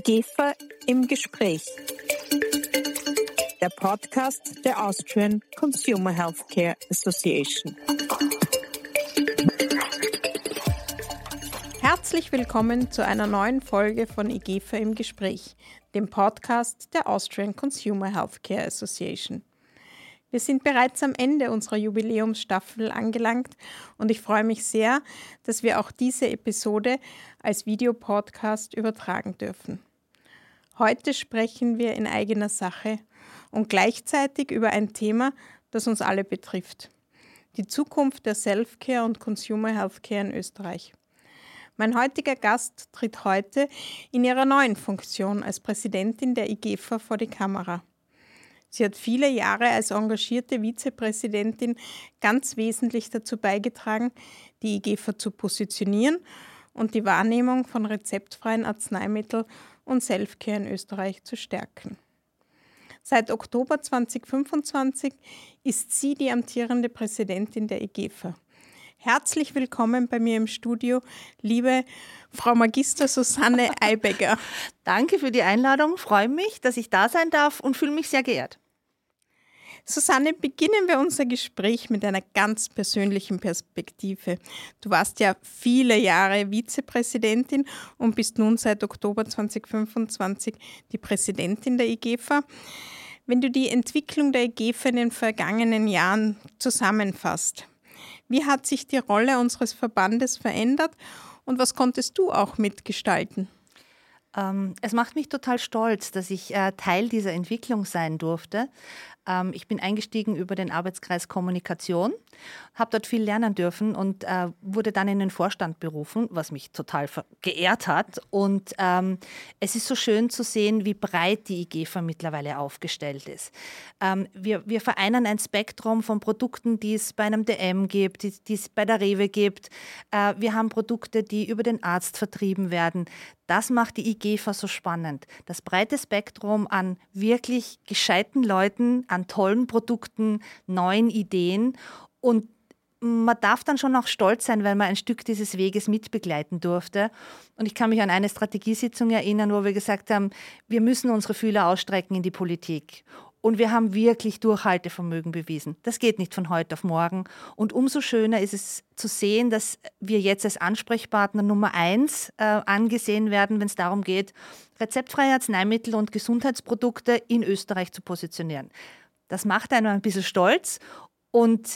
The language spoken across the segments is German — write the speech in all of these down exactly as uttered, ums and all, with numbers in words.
IGEFA im Gespräch. Der Podcast der Austrian Consumer Healthcare Association. Herzlich willkommen zu einer neuen Folge von IGEFA im Gespräch, dem Podcast der Austrian Consumer Healthcare Association. Wir sind bereits am Ende unserer Jubiläumsstaffel angelangt und ich freue mich sehr, dass wir auch diese Episode als Videopodcast übertragen dürfen. Heute sprechen wir in eigener Sache und gleichzeitig über ein Thema, das uns alle betrifft: die Zukunft der Self-Care und Consumer Healthcare in Österreich. Mein heutiger Gast tritt heute in ihrer neuen Funktion als Präsidentin der IGEFA vor die Kamera. Sie hat viele Jahre als engagierte Vizepräsidentin ganz wesentlich dazu beigetragen, die IGEFA zu positionieren und die Wahrnehmung von rezeptfreien Arzneimitteln und Selfcare in Österreich zu stärken. Seit Oktober zweitausendfünfundzwanzig ist sie die amtierende Präsidentin der IGEFA. Herzlich willkommen bei mir im Studio, liebe Frau Magister Susanne Eibegger. Danke für die Einladung, freue mich, dass ich da sein darf und fühle mich sehr geehrt. Susanne, beginnen wir unser Gespräch mit einer ganz persönlichen Perspektive. Du warst ja viele Jahre Vizepräsidentin und bist nun seit Oktober zweitausendfünfundzwanzig die Präsidentin der IGEFA. Wenn du die Entwicklung der IGEFA in den vergangenen Jahren zusammenfasst, wie hat sich die Rolle unseres Verbandes verändert und was konntest du auch mitgestalten? Ähm, es macht mich total stolz, dass ich äh, Teil dieser Entwicklung sein durfte. Ähm, ich bin eingestiegen über den Arbeitskreis Kommunikation, habe dort viel lernen dürfen und äh, wurde dann in den Vorstand berufen, was mich total geehrt hat. Und ähm, es ist so schön zu sehen, wie breit die IGEFA mittlerweile aufgestellt ist. Ähm, wir, wir vereinen ein Spektrum von Produkten, die es bei einem D M gibt, die, die es bei der Rewe gibt. Äh, wir haben Produkte, die über den Arzt vertrieben werden. Das macht die IGEFA so spannend. Das breite Spektrum an wirklich gescheiten Leuten, an tollen Produkten, neuen Ideen. Und man darf dann schon auch stolz sein, weil man ein Stück dieses Weges mitbegleiten durfte. Und ich kann mich an eine Strategiesitzung erinnern, wo wir gesagt haben, wir müssen unsere Fühler ausstrecken in die Politik. Und wir haben wirklich Durchhaltevermögen bewiesen. Das geht nicht von heute auf morgen. Und umso schöner ist es zu sehen, dass wir jetzt als Ansprechpartner Nummer eins äh, angesehen werden, wenn es darum geht, rezeptfreie Arzneimittel und Gesundheitsprodukte in Österreich zu positionieren. Das macht einen ein bisschen stolz. Und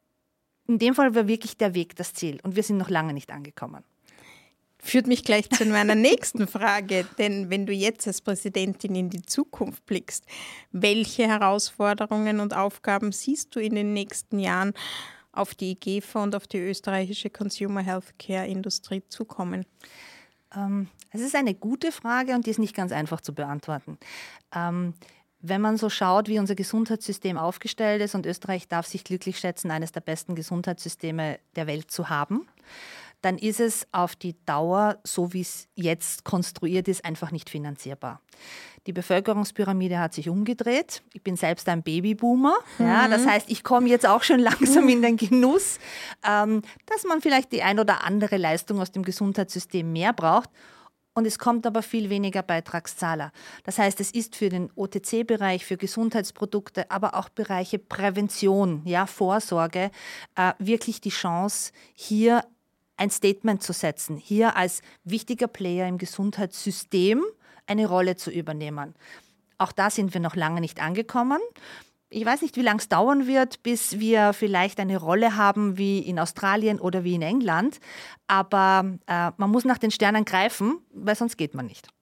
in dem Fall war wirklich der Weg das Ziel. Und wir sind noch lange nicht angekommen. Führt mich gleich zu meiner nächsten Frage, denn wenn du jetzt als Präsidentin in die Zukunft blickst, welche Herausforderungen und Aufgaben siehst du in den nächsten Jahren auf die IGEFA und auf die österreichische Consumer Healthcare Industrie zukommen? Ähm, es ist eine gute Frage und die ist nicht ganz einfach zu beantworten. Ähm, Wenn man so schaut, wie unser Gesundheitssystem aufgestellt ist, und Österreich darf sich glücklich schätzen, eines der besten Gesundheitssysteme der Welt zu haben, dann ist es auf die Dauer, so wie es jetzt konstruiert ist, einfach nicht finanzierbar. Die Bevölkerungspyramide hat sich umgedreht. Ich bin selbst ein Babyboomer. Mhm. Ja, das heißt, ich komme jetzt auch schon langsam in den Genuss, ähm, dass man vielleicht die ein oder andere Leistung aus dem Gesundheitssystem mehr braucht. Und es kommt aber viel weniger Beitragszahler. Das heißt, es ist für den O T C-Bereich, für Gesundheitsprodukte, aber auch Bereiche Prävention, ja, Vorsorge, äh, wirklich die Chance, hier ein Statement zu setzen, hier als wichtiger Player im Gesundheitssystem eine Rolle zu übernehmen. Auch da sind wir noch lange nicht angekommen. Ich weiß nicht, wie lange es dauern wird, bis wir vielleicht eine Rolle haben wie in Australien oder wie in England, aber äh, man muss nach den Sternen greifen, weil sonst geht man nicht.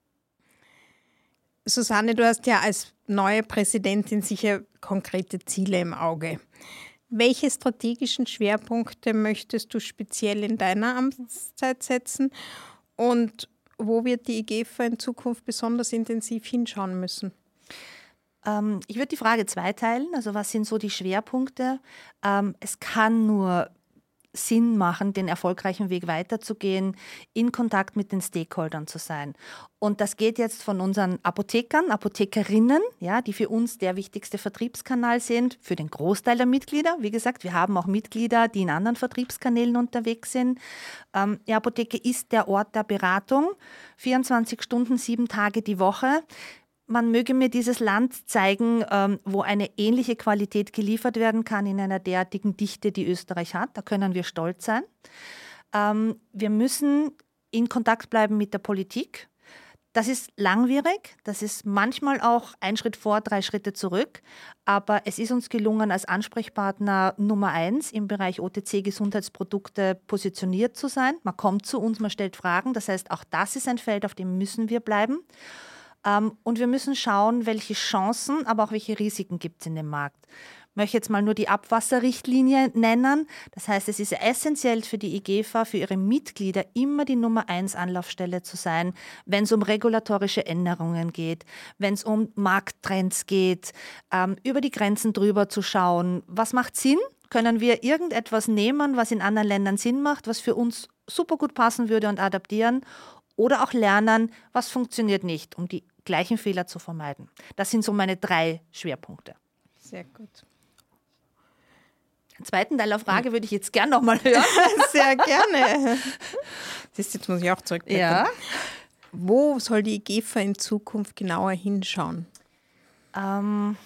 Susanne, du hast ja als neue Präsidentin sicher konkrete Ziele im Auge. Welche strategischen Schwerpunkte möchtest du speziell in deiner Amtszeit setzen und wo wird die IGEFA in Zukunft besonders intensiv hinschauen müssen? Ähm, ich würde die Frage zweiteilen. Also was sind so die Schwerpunkte? Ähm, es kann nur Sinn machen, den erfolgreichen Weg weiterzugehen, in Kontakt mit den Stakeholdern zu sein. Und das geht jetzt von unseren Apothekern, Apothekerinnen, ja, die für uns der wichtigste Vertriebskanal sind, für den Großteil der Mitglieder. Wie gesagt, wir haben auch Mitglieder, die in anderen Vertriebskanälen unterwegs sind. Ähm, die Apotheke ist der Ort der Beratung, vierundzwanzig Stunden, sieben Tage die Woche. Man möge mir dieses Land zeigen, ähm, wo eine ähnliche Qualität geliefert werden kann in einer derartigen Dichte, die Österreich hat. Da können wir stolz sein. Ähm, wir müssen in Kontakt bleiben mit der Politik. Das ist langwierig, das ist manchmal auch ein Schritt vor, drei Schritte zurück. Aber es ist uns gelungen, als Ansprechpartner Nummer eins im Bereich O T C-Gesundheitsprodukte positioniert zu sein. Man kommt zu uns, man stellt Fragen. Das heißt, auch das ist ein Feld, auf dem müssen wir bleiben. Und wir müssen schauen, welche Chancen, aber auch welche Risiken gibt es in dem Markt. Ich möchte jetzt mal nur die Abwasserrichtlinie nennen. Das heißt, es ist essentiell für die IGEFA, für ihre Mitglieder immer die Nummer eins Anlaufstelle zu sein, wenn es um regulatorische Änderungen geht, wenn es um Markttrends geht, ähm, über die Grenzen drüber zu schauen. Was macht Sinn? Können wir irgendetwas nehmen, was in anderen Ländern Sinn macht, was für uns super gut passen würde und adaptieren? Oder auch lernen, was funktioniert nicht, um die gleichen Fehler zu vermeiden. Das sind so meine drei Schwerpunkte. Sehr gut. Den zweiten Teil der Frage würde ich jetzt gerne nochmal hören. Sehr gerne. Das jetzt muss ich auch zurückblättern. Ja. Wo soll die IGEFA in Zukunft genauer hinschauen? Ähm,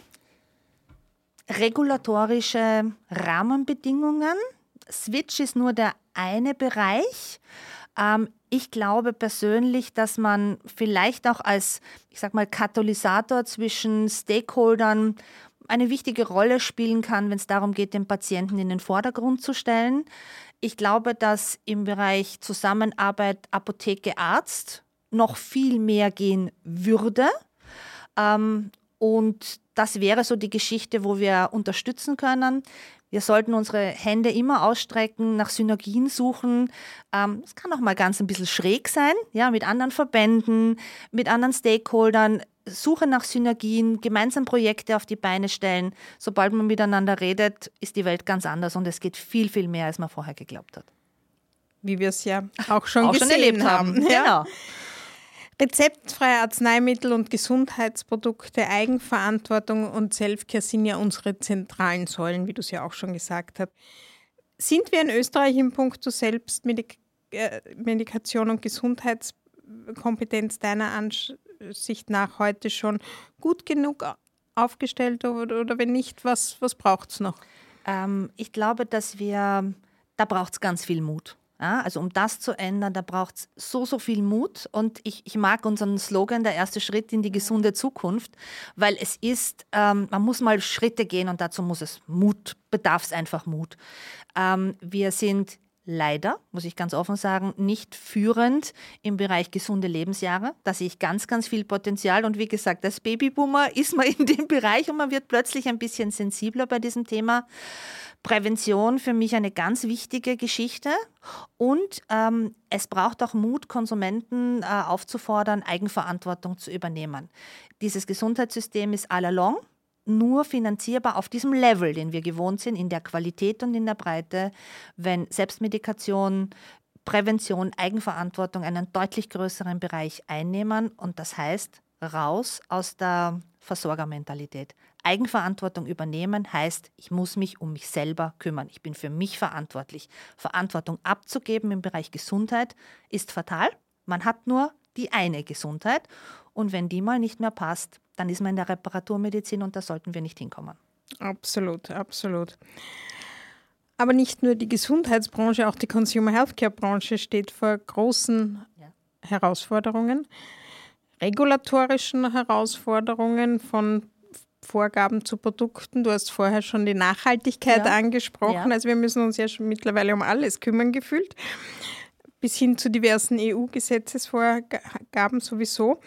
regulatorische Rahmenbedingungen. Switch ist nur der eine Bereich. Ähm, ich glaube persönlich, dass man vielleicht auch als, ich sag mal, Katalysator zwischen Stakeholdern eine wichtige Rolle spielen kann, wenn es darum geht, den Patienten in den Vordergrund zu stellen. Ich glaube, dass im Bereich Zusammenarbeit Apotheke-Arzt noch viel mehr gehen würde. Ähm, und das wäre so die Geschichte, wo wir unterstützen können. Wir sollten unsere Hände immer ausstrecken, nach Synergien suchen. Ähm, es kann auch mal ganz ein bisschen schräg sein, ja, mit anderen Verbänden, mit anderen Stakeholdern. Suche nach Synergien, gemeinsam Projekte auf die Beine stellen. Sobald man miteinander redet, ist die Welt ganz anders und es geht viel, viel mehr, als man vorher geglaubt hat. Wie wir es ja auch schon auch gesehen schon erlebt haben. haben. Ja. Genau. Rezeptfreie Arzneimittel und Gesundheitsprodukte, Eigenverantwortung und Selfcare sind ja unsere zentralen Säulen, wie du es ja auch schon gesagt hast. Sind wir in Österreich in puncto Selbstmedikation und Gesundheitskompetenz deiner Ansicht nach heute schon gut genug aufgestellt oder, oder wenn nicht, was, was braucht es noch? Ähm, ich glaube, dass wir, da braucht es ganz viel Mut. Ja, also um das zu ändern, da braucht es so, so viel Mut. Und ich, ich mag unseren Slogan, der erste Schritt in die gesunde Zukunft, weil es ist, ähm, man muss mal Schritte gehen und dazu muss es Mut, bedarf es einfach Mut. Ähm, wir sind leider, muss ich ganz offen sagen, nicht führend im Bereich gesunde Lebensjahre. Da sehe ich ganz, ganz viel Potenzial. Und wie gesagt, als Babyboomer ist man in dem Bereich und man wird plötzlich ein bisschen sensibler bei diesem Thema. Prävention für mich eine ganz wichtige Geschichte und ähm, es braucht auch Mut, Konsumenten äh, aufzufordern, Eigenverantwortung zu übernehmen. Dieses Gesundheitssystem ist all along nur finanzierbar auf diesem Level, den wir gewohnt sind, in der Qualität und in der Breite, wenn Selbstmedikation, Prävention, Eigenverantwortung einen deutlich größeren Bereich einnehmen und das heißt raus aus der Versorgermentalität. Eigenverantwortung übernehmen heißt, ich muss mich um mich selber kümmern. Ich bin für mich verantwortlich. Verantwortung abzugeben im Bereich Gesundheit ist fatal. Man hat nur die eine Gesundheit und wenn die mal nicht mehr passt, dann ist man in der Reparaturmedizin und da sollten wir nicht hinkommen. Absolut, absolut. Aber nicht nur die Gesundheitsbranche, auch die Consumer Healthcare Branche steht vor großen ja. Herausforderungen, regulatorischen Herausforderungen von Vorgaben zu Produkten. Du hast vorher schon die Nachhaltigkeit ja. angesprochen. Ja. Also wir müssen uns ja schon mittlerweile um alles kümmern gefühlt. Bis hin zu diversen E U-Gesetzesvorgaben sowieso.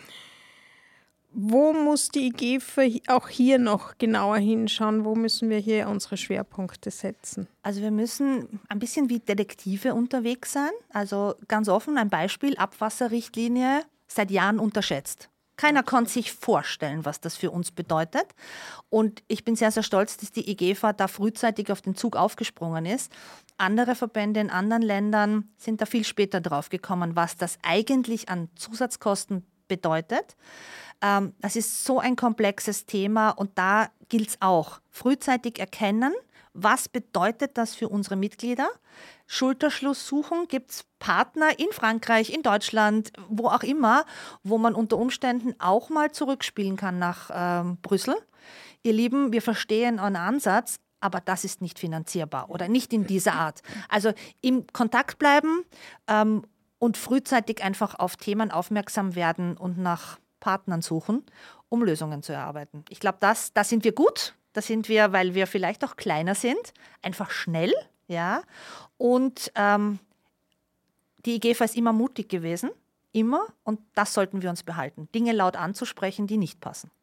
Wo muss die IGEFA auch hier noch genauer hinschauen? Wo müssen wir hier unsere Schwerpunkte setzen? Also wir müssen ein bisschen wie Detektive unterwegs sein. Also ganz offen ein Beispiel, Abwasserrichtlinie, seit Jahren unterschätzt. Keiner konnte sich vorstellen, was das für uns bedeutet. Und ich bin sehr, sehr stolz, dass die IGEFA da frühzeitig auf den Zug aufgesprungen ist. Andere Verbände in anderen Ländern sind da viel später drauf gekommen, was das eigentlich an Zusatzkosten bedeutet. Ähm, das ist so ein komplexes Thema und da gilt es auch, frühzeitig erkennen, was bedeutet das für unsere Mitglieder. Schulterschluss suchen, gibt es Partner in Frankreich, in Deutschland, wo auch immer, wo man unter Umständen auch mal zurückspielen kann nach ähm, Brüssel. Ihr Lieben, wir verstehen euren Ansatz, aber das ist nicht finanzierbar oder nicht in dieser Art. Also im Kontakt bleiben ähm, und frühzeitig einfach auf Themen aufmerksam werden und nach Partnern suchen, um Lösungen zu erarbeiten. Ich glaube, das, da sind wir gut. Da sind wir, weil wir vielleicht auch kleiner sind, einfach schnell. Ja? Und ähm, die I G F A ist immer mutig gewesen, immer. Und das sollten wir uns behalten, Dinge laut anzusprechen, die nicht passen.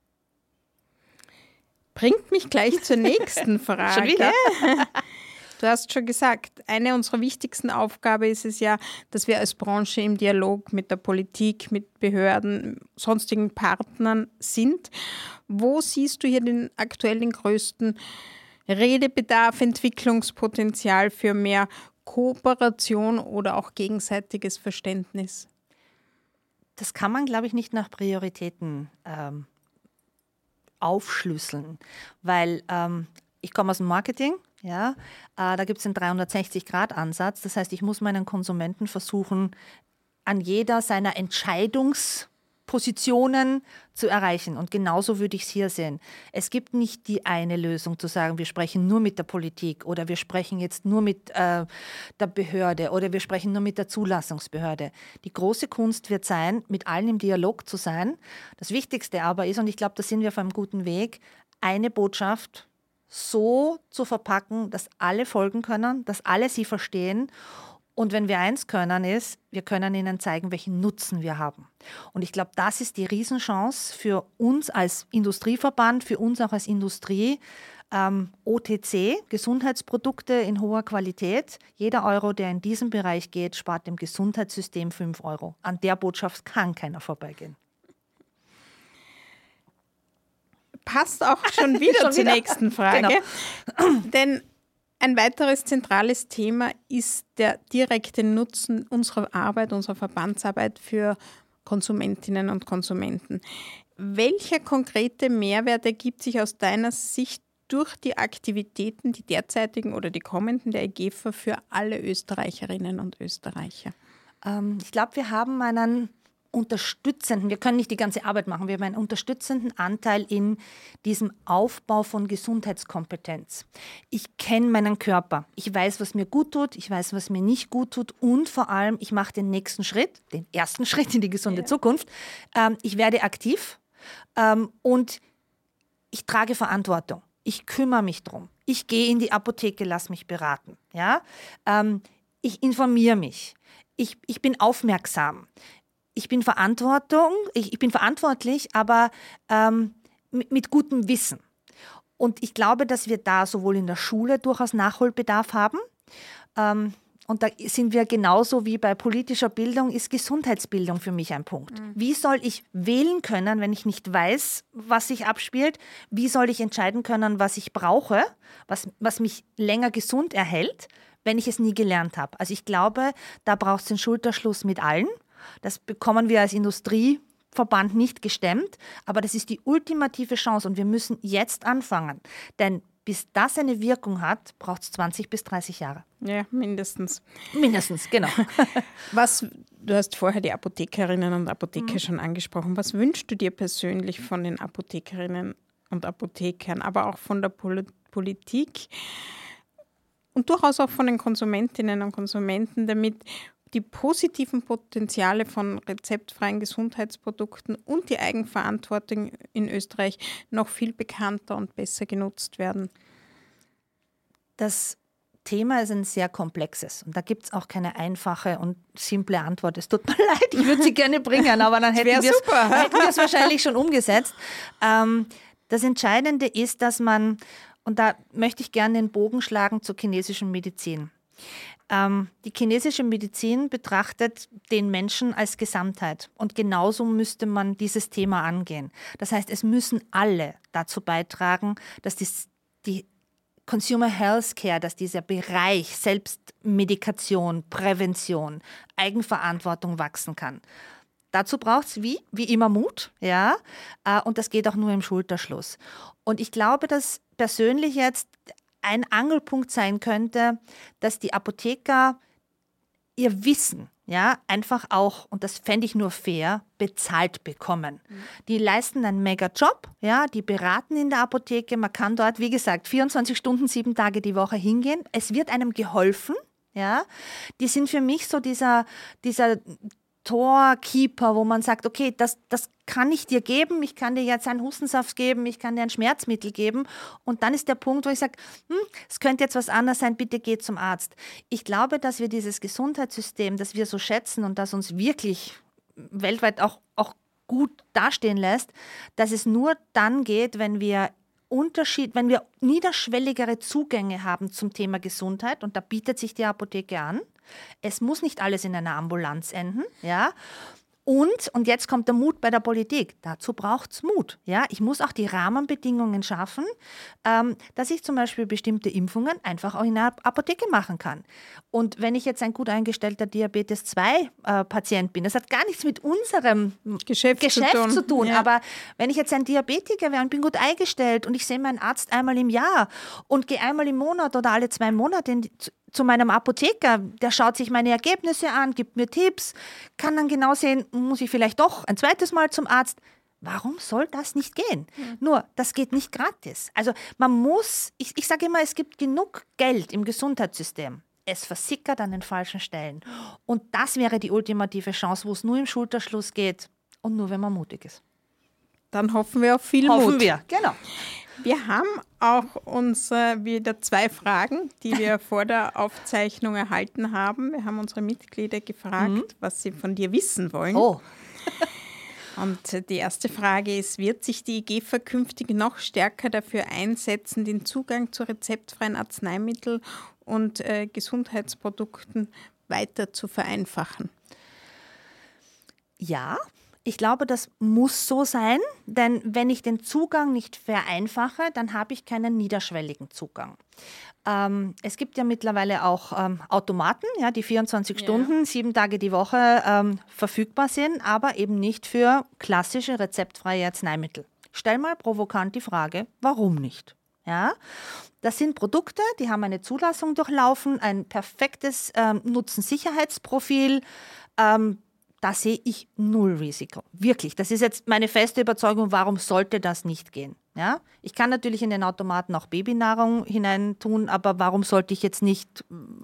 Bringt mich gleich zur nächsten Frage. Schon wieder? Du hast schon gesagt, eine unserer wichtigsten Aufgaben ist es ja, dass wir als Branche im Dialog mit der Politik, mit Behörden, sonstigen Partnern sind. Wo siehst du hier den aktuell den größten Redebedarf, Entwicklungspotenzial für mehr Kooperation oder auch gegenseitiges Verständnis? Das kann man, glaube ich, nicht nach Prioritäten ähm, aufschlüsseln, weil ähm, ich komme aus dem Marketing. Ja, äh, da gibt es einen dreihundertsechzig Grad Ansatz. Das heißt, ich muss meinen Konsumenten versuchen, an jeder seiner Entscheidungspositionen zu erreichen. Und genauso würde ich es hier sehen. Es gibt nicht die eine Lösung, zu sagen, wir sprechen nur mit der Politik oder wir sprechen jetzt nur mit äh, der Behörde oder wir sprechen nur mit der Zulassungsbehörde. Die große Kunst wird sein, mit allen im Dialog zu sein. Das Wichtigste aber ist, und ich glaube, da sind wir auf einem guten Weg, eine Botschaft so zu verpacken, dass alle folgen können, dass alle sie verstehen. Und wenn wir eins können, ist, wir können ihnen zeigen, welchen Nutzen wir haben. Und ich glaube, das ist die Riesenchance für uns als Industrieverband, für uns auch als Industrie. Ähm, O T C, Gesundheitsprodukte in hoher Qualität. Jeder Euro, der in diesem Bereich geht, spart dem Gesundheitssystem fünf Euro. An der Botschaft kann keiner vorbeigehen. Passt auch schon wieder schon zur wieder. nächsten Frage. Genau. Denn ein weiteres zentrales Thema ist der direkte Nutzen unserer Arbeit, unserer Verbandsarbeit für Konsumentinnen und Konsumenten. Welcher konkrete Mehrwert ergibt sich aus deiner Sicht durch die Aktivitäten, die derzeitigen oder die kommenden der I G F A für alle Österreicherinnen und Österreicher? Ähm, ich glaube, wir haben einen unterstützenden, wir können nicht die ganze Arbeit machen, wir haben einen unterstützenden Anteil in diesem Aufbau von Gesundheitskompetenz. Ich kenne meinen Körper, ich weiß, was mir gut tut, ich weiß, was mir nicht gut tut und vor allem, ich mache den nächsten Schritt, den ersten Schritt in die gesunde ja. Zukunft. Ähm, ich werde aktiv ähm, und ich trage Verantwortung. Ich kümmere mich drum. Ich gehe in die Apotheke, lass mich beraten. Ja? Ähm, ich informiere mich. Ich, ich bin aufmerksam. Ich bin Verantwortung, ich, ich bin verantwortlich, aber ähm, mit, mit gutem Wissen. Und ich glaube, dass wir da sowohl in der Schule durchaus Nachholbedarf haben. Ähm, und da sind wir genauso wie bei politischer Bildung, ist Gesundheitsbildung für mich ein Punkt. Mhm. Wie soll ich wählen können, wenn ich nicht weiß, was sich abspielt? Wie soll ich entscheiden können, was ich brauche, was, was mich länger gesund erhält, wenn ich es nie gelernt habe? Also ich glaube, da braucht es den Schulterschluss mit allen. Das bekommen wir als Industrieverband nicht gestemmt, aber das ist die ultimative Chance und wir müssen jetzt anfangen. Denn bis das eine Wirkung hat, braucht es zwanzig bis dreißig Jahre. Ja, mindestens. Mindestens, genau. Was, du hast vorher die Apothekerinnen und Apotheker mhm. schon angesprochen. Was wünschst du dir persönlich von den Apothekerinnen und Apothekern, aber auch von der Pol- Politik und durchaus auch von den Konsumentinnen und Konsumenten, damit die positiven Potenziale von rezeptfreien Gesundheitsprodukten und die Eigenverantwortung in Österreich noch viel bekannter und besser genutzt werden? Das Thema ist ein sehr komplexes und da gibt es auch keine einfache und simple Antwort. Es tut mir leid, ich würde sie gerne bringen, aber dann hätten wir es wahrscheinlich schon umgesetzt. Ähm, das Entscheidende ist, dass man, und da möchte ich gerne den Bogen schlagen zur chinesischen Medizin. Ähm, die chinesische Medizin betrachtet den Menschen als Gesamtheit und genauso müsste man dieses Thema angehen. Das heißt, es müssen alle dazu beitragen, dass die, die Consumer Healthcare, dass dieser Bereich Selbstmedikation, Prävention, Eigenverantwortung wachsen kann. Dazu braucht es wie, wie immer Mut, ja, und das geht auch nur im Schulterschluss. Und ich glaube, dass persönlich jetzt ein Angelpunkt sein könnte, dass die Apotheker ihr Wissen, ja, einfach auch, und das fände ich nur fair, bezahlt bekommen. Mhm. Die leisten einen Mega-Job, ja, die beraten in der Apotheke, man kann dort, wie gesagt, vierundzwanzig Stunden, sieben Tage die Woche hingehen. Es wird einem geholfen, ja. Die sind für mich so dieser, dieser Torkeeper, wo man sagt, okay, das, das kann ich dir geben, ich kann dir jetzt einen Hustensaft geben, ich kann dir ein Schmerzmittel geben und dann ist der Punkt, wo ich sage, hm, es könnte jetzt was anderes sein, bitte geh zum Arzt. Ich glaube, dass wir dieses Gesundheitssystem, das wir so schätzen und das uns wirklich weltweit auch, auch gut dastehen lässt, dass es nur dann geht, wenn wir Unterschied, wenn wir niederschwelligere Zugänge haben zum Thema Gesundheit und da bietet sich die Apotheke an. Es muss nicht alles in einer Ambulanz enden, ja. Und, und jetzt kommt der Mut bei der Politik. Dazu braucht es Mut. Ja? Ich muss auch die Rahmenbedingungen schaffen, ähm, dass ich zum Beispiel bestimmte Impfungen einfach auch in einer Apotheke machen kann. Und wenn ich jetzt ein gut eingestellter Diabetes zwei Patient bin, das hat gar nichts mit unserem Geschäft, Geschäft zu tun, zu tun. Ja. Aber wenn ich jetzt ein Diabetiker wäre und bin gut eingestellt und ich sehe meinen Arzt einmal im Jahr und gehe einmal im Monat oder alle zwei Monate in die, zu meinem Apotheker, der schaut sich meine Ergebnisse an, gibt mir Tipps, kann dann genau sehen, muss ich vielleicht doch ein zweites Mal zum Arzt. Warum soll das nicht gehen? Mhm. Nur, das geht nicht gratis. Also man muss, ich, ich sage immer, es gibt genug Geld im Gesundheitssystem. Es versickert an den falschen Stellen. Und das wäre die ultimative Chance, wo es nur im Schulterschluss geht und nur, wenn man mutig ist. Dann hoffen wir auf viel hoffen Mut. Hoffen wir, genau. Wir haben auch uns äh, wieder zwei Fragen, die wir vor der Aufzeichnung erhalten haben. Wir haben unsere Mitglieder gefragt, mhm. was sie von dir wissen wollen. Oh. Und die erste Frage ist, wird sich die IGEFA künftig noch stärker dafür einsetzen, den Zugang zu rezeptfreien Arzneimitteln und äh, Gesundheitsprodukten weiter zu vereinfachen? Ja. Ich glaube, das muss so sein, denn wenn ich den Zugang nicht vereinfache, dann habe ich keinen niederschwelligen Zugang. Ähm, es gibt ja mittlerweile auch ähm, Automaten, ja, die vierundzwanzig ja. Stunden, sieben Tage die Woche ähm, verfügbar sind, aber eben nicht für klassische rezeptfreie Arzneimittel. Stell mal provokant die Frage, warum nicht? Ja? Das sind Produkte, die haben eine Zulassung durchlaufen, ein perfektes ähm, Nutzen-Sicherheitsprofil, ähm, da sehe ich null Risiko. Wirklich. Das ist jetzt meine feste Überzeugung, warum sollte das nicht gehen? Ja? Ich kann natürlich in den Automaten auch Babynahrung hineintun, aber warum sollte ich jetzt nicht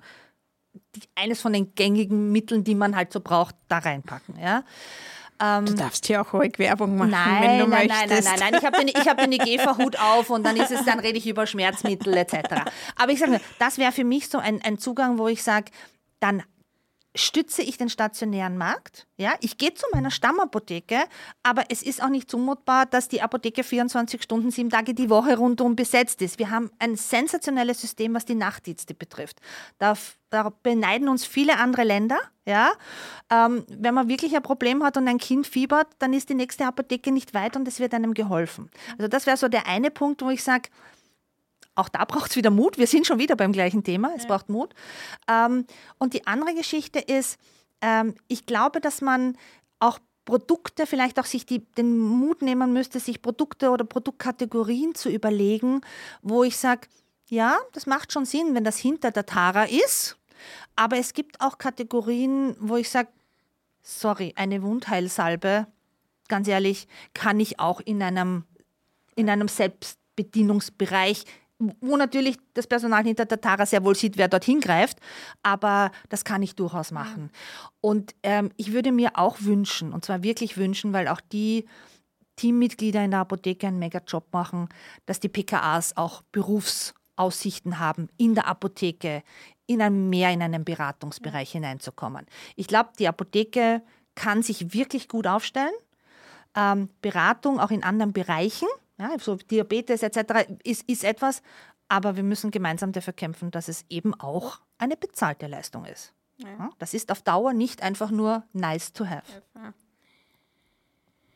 eines von den gängigen Mitteln, die man halt so braucht, da reinpacken? Ja? Ähm, du darfst hier auch ruhig Werbung machen, nein, wenn du nein, möchtest. Nein, nein, nein, nein. Ich habe den, ich hab den IGEFA-Hut auf und dann ist es, dann rede ich über Schmerzmittel et cetera. Aber ich sage nur, das wäre für mich so ein, ein Zugang, wo ich sage, dann stütze ich den stationären Markt. Ja, ich gehe zu meiner Stammapotheke, aber es ist auch nicht zumutbar, dass die Apotheke vierundzwanzig Stunden, sieben Tage die Woche rundum besetzt ist. Wir haben ein sensationelles System, was die Nachtdienste betrifft. Da, da beneiden uns viele andere Länder. Ja? Ähm, wenn man wirklich ein Problem hat und ein Kind fiebert, dann ist die nächste Apotheke nicht weit und es wird einem geholfen. Also das wäre so der eine Punkt, wo ich sage, auch da braucht es wieder Mut. Wir sind schon wieder beim gleichen Thema. Es ja. braucht Mut. Ähm, und die andere Geschichte ist, ähm, ich glaube, dass man auch Produkte, vielleicht auch sich die, den Mut nehmen müsste, sich Produkte oder Produktkategorien zu überlegen, wo ich sage, ja, das macht schon Sinn, wenn das hinter der Tara ist. Aber es gibt auch Kategorien, wo ich sage, sorry, eine Wundheilsalbe, ganz ehrlich, kann ich auch in einem, in einem Selbstbedienungsbereich, wo natürlich das Personal hinter der Tara sehr wohl sieht, wer dorthin greift, aber das kann ich durchaus machen. Und ähm, ich würde mir auch wünschen, und zwar wirklich wünschen, weil auch die Teammitglieder in der Apotheke einen Mega-Job machen, dass die P K As auch Berufsaussichten haben, in der Apotheke in einem, mehr in einen Beratungsbereich hineinzukommen. Ich glaube, die Apotheke kann sich wirklich gut aufstellen. Ähm, Beratung auch in anderen Bereichen, ja, so Diabetes et cetera ist, ist etwas, aber wir müssen gemeinsam dafür kämpfen, dass es eben auch eine bezahlte Leistung ist. Ja. Ja, das ist auf Dauer nicht einfach nur nice to have.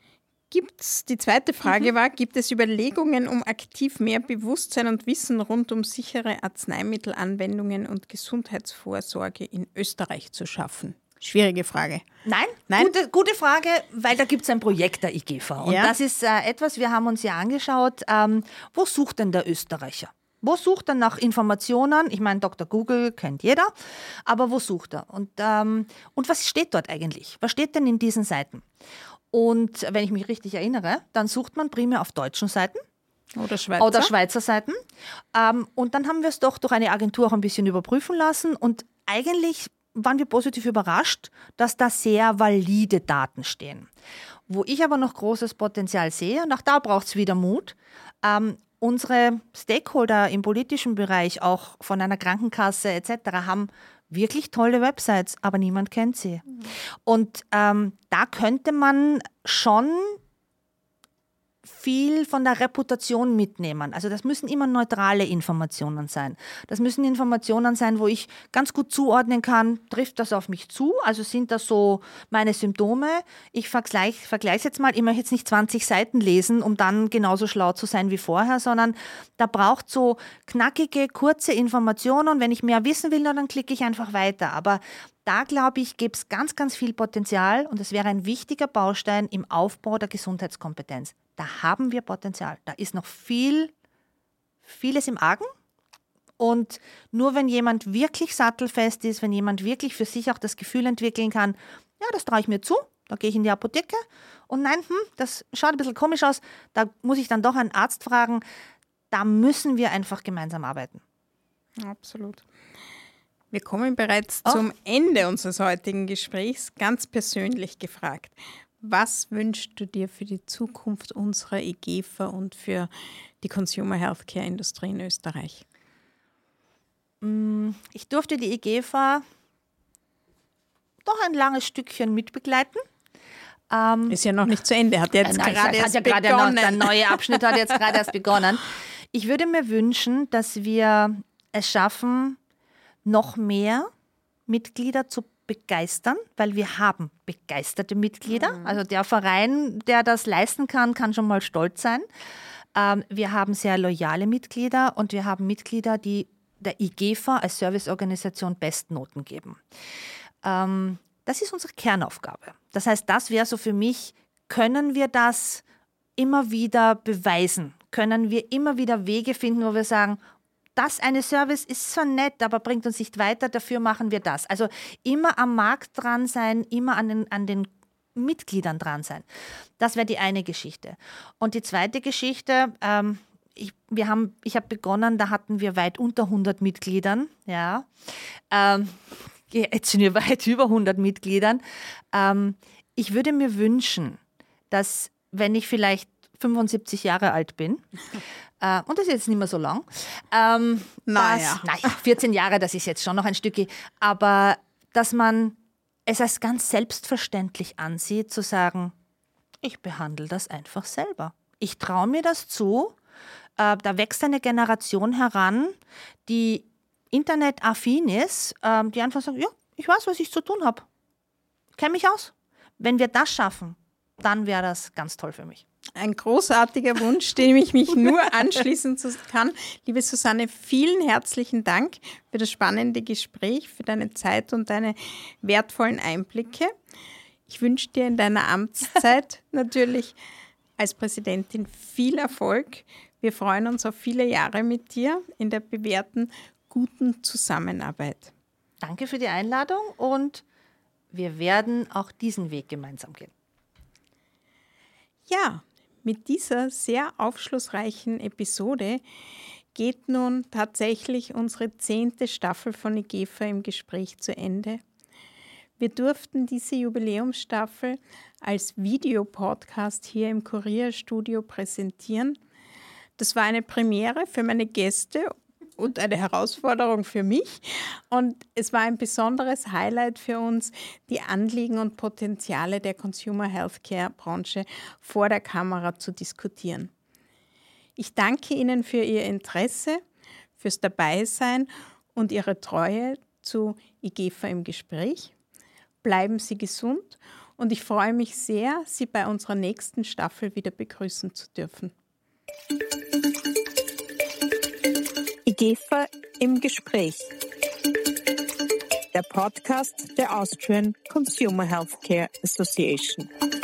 Gibt's, die zweite Frage mhm. war, gibt es Überlegungen, um aktiv mehr Bewusstsein und Wissen rund um sichere Arzneimittelanwendungen und Gesundheitsvorsorge in Österreich zu schaffen? Schwierige Frage. Nein, Nein? Gute, gute Frage, weil da gibt es ein Projekt der I G V. Und ja. das ist äh, etwas, wir haben uns ja angeschaut, ähm, wo sucht denn der Österreicher? Wo sucht er nach Informationen? Ich meine, Doktor Google kennt jeder, aber wo sucht er? Und, ähm, und was steht dort eigentlich? Was steht denn in diesen Seiten? Und wenn ich mich richtig erinnere, dann sucht man primär auf deutschen Seiten. Oder Schweizer. Oder Schweizer Seiten. Ähm, und dann haben wir es doch durch eine Agentur auch ein bisschen überprüfen lassen. Und eigentlich waren wir positiv überrascht, dass da sehr valide Daten stehen. Wo ich aber noch großes Potenzial sehe, und auch da braucht es wieder Mut, ähm, unsere Stakeholder im politischen Bereich, auch von einer Krankenkasse et cetera, haben wirklich tolle Websites, aber niemand kennt sie. Mhm. Und ähm, da könnte man schon viel von der Reputation mitnehmen. Also das müssen immer neutrale Informationen sein. Das müssen Informationen sein, wo ich ganz gut zuordnen kann, trifft das auf mich zu? Also sind das so meine Symptome? Ich vergleiche vergleich jetzt mal, ich möchte jetzt nicht zwanzig Seiten lesen, um dann genauso schlau zu sein wie vorher, sondern da braucht so knackige, kurze Informationen und wenn ich mehr wissen will, dann klicke ich einfach weiter. Aber da, glaube ich, gibt es ganz, ganz viel Potenzial und es wäre ein wichtiger Baustein im Aufbau der Gesundheitskompetenz. Da haben wir Potenzial. Da ist noch viel, vieles im Argen. Und nur wenn jemand wirklich sattelfest ist, wenn jemand wirklich für sich auch das Gefühl entwickeln kann, ja, das traue ich mir zu, da gehe ich in die Apotheke und nein, hm, das schaut ein bisschen komisch aus, da muss ich dann doch einen Arzt fragen. Da müssen wir einfach gemeinsam arbeiten. Absolut. Wir kommen bereits oh. zum Ende unseres heutigen Gesprächs, ganz persönlich gefragt. Was wünschst du dir für die Zukunft unserer I G V und für die Consumer Healthcare Industrie in Österreich? Ich durfte die I G V doch ein langes Stückchen mitbegleiten. Ähm, ist ja noch nicht zu Ende, hat jetzt nein, gerade erst ja begonnen. Noch, der neue Abschnitt hat jetzt gerade erst begonnen. Ich würde mir wünschen, dass wir es schaffen, noch mehr Mitglieder zu begeistern, weil wir haben begeisterte Mitglieder. Mhm. Also der Verein, der das leisten kann, kann schon mal stolz sein. Ähm, wir haben sehr loyale Mitglieder und wir haben Mitglieder, die der I G V als Serviceorganisation Bestnoten geben. Ähm, das ist unsere Kernaufgabe. Das heißt, das wäre so für mich, können wir das immer wieder beweisen? Können wir immer wieder Wege finden, wo wir sagen, das eine Service ist zwar nett, aber bringt uns nicht weiter, dafür machen wir das. Also immer am Markt dran sein, immer an den, an den Mitgliedern dran sein. Das wäre die eine Geschichte. Und die zweite Geschichte, ähm, ich, wir haben, ich habe begonnen, da hatten wir weit unter hundert Mitgliedern. Ja. Ähm, jetzt sind wir weit über hundert Mitgliedern. Ähm, ich würde mir wünschen, dass, wenn ich vielleicht fünfundsiebzig Jahre alt bin, äh, und das ist jetzt nicht mehr so lang, ähm, naja. dass, naja, vierzehn Jahre, das ist jetzt schon noch ein Stückchen, aber dass man es als ganz selbstverständlich ansieht, zu sagen, ich behandle das einfach selber. Ich traue mir das zu, äh, da wächst eine Generation heran, die internetaffin ist, äh, die einfach sagt, ja, ich weiß, was ich zu tun habe. Ich kenne mich aus. Wenn wir das schaffen, dann wäre das ganz toll für mich. Ein großartiger Wunsch, dem ich mich nur anschließen kann. Liebe Susanne, vielen herzlichen Dank für das spannende Gespräch, für deine Zeit und deine wertvollen Einblicke. Ich wünsche dir in deiner Amtszeit natürlich als Präsidentin viel Erfolg. Wir freuen uns auf viele Jahre mit dir in der bewährten, guten Zusammenarbeit. Danke für die Einladung und wir werden auch diesen Weg gemeinsam gehen. Ja, mit dieser sehr aufschlussreichen Episode geht nun tatsächlich unsere zehnte Staffel von I G V im Gespräch zu Ende. Wir durften diese Jubiläumsstaffel als Videopodcast hier im Kurierstudio präsentieren. Das war eine Premiere für meine Gäste und eine Herausforderung für mich. Und es war ein besonderes Highlight für uns, die Anliegen und Potenziale der Consumer Healthcare Branche vor der Kamera zu diskutieren. Ich danke Ihnen für Ihr Interesse, fürs Dabeisein und Ihre Treue zu I G V im Gespräch. Bleiben Sie gesund und ich freue mich sehr, Sie bei unserer nächsten Staffel wieder begrüßen zu dürfen. IGEFA im Gespräch. Der Podcast der Austrian Consumer Healthcare Association.